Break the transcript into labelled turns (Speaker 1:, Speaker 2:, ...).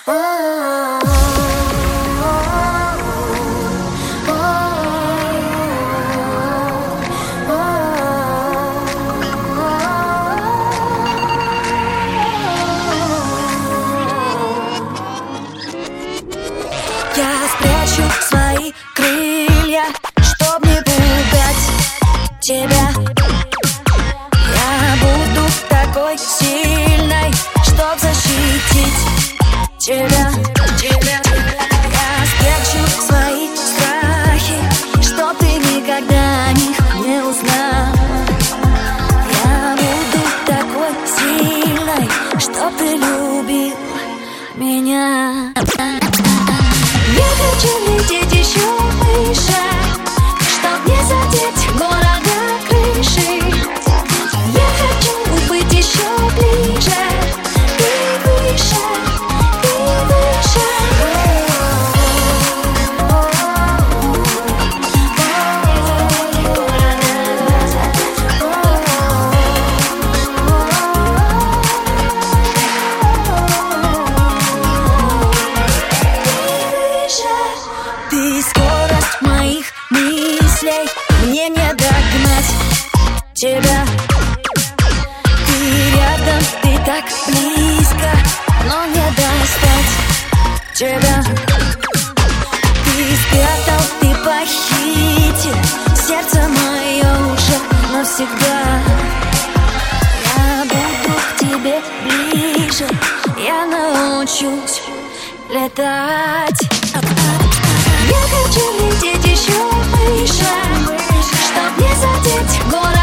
Speaker 1: Я спрячу свои крылья, чтоб не пугать тебя. Я буду такой сильной, чтоб защитить тебя. Я спрячу свои страхи, чтоб ты никогда о них не узнал. Я буду такой сильной, чтоб ты любил меня. Я хочу лететь еще выше, чтоб не задеть города крыши. Я хочу быть еще ближе и выше, и выше. Ты скорость моих мыслей, мне не догнать тебя. Ты рядом, ты так близко, но не достать тебя. Ты спрятал, ты похитил сердце мое уже навсегда. Я буду к тебе ближе, я научусь летать. Я хочу лететь еще выше, чтоб не задеть город.